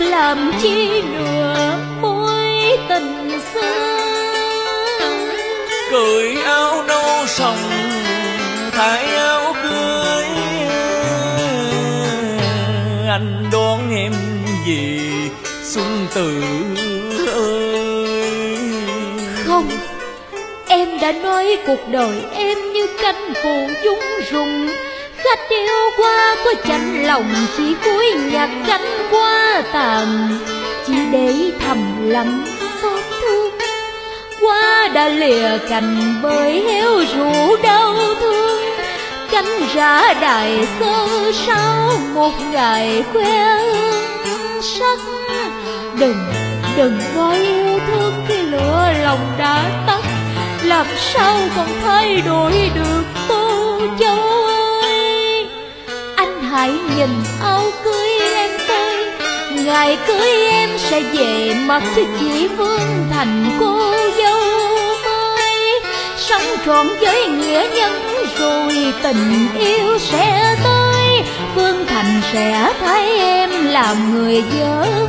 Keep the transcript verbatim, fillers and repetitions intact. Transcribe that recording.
làm chi nữa mối tình xưa. Cởi áo nâu sòng thay áo cưới, anh đón em về Xuân Từ ơi. Không, em đã nói cuộc đời em như canh phụ dung rụng. Khách yêu qua có chạnh lòng chỉ cuối nhặt cánh hoa tàn, chỉ để thầm lặng xót thương. Hoa đã lìa cành bởi héo rũ đau thương, cánh rã đài sơ sao một ngày khoe hương sắc. Đừng, đừng nói yêu thương khi lửa lòng đã tắt, làm sao còn thay đổi được Tô Châu ơi. Anh hãy nhìn áo cưới em tôi, ngày cưới em sẽ về mặc cho chị Phương thành cô dâu mới. Sống trọn với nghĩa nhân rồi tình yêu sẽ tới, Phương Thành sẽ thấy em làm người vợ.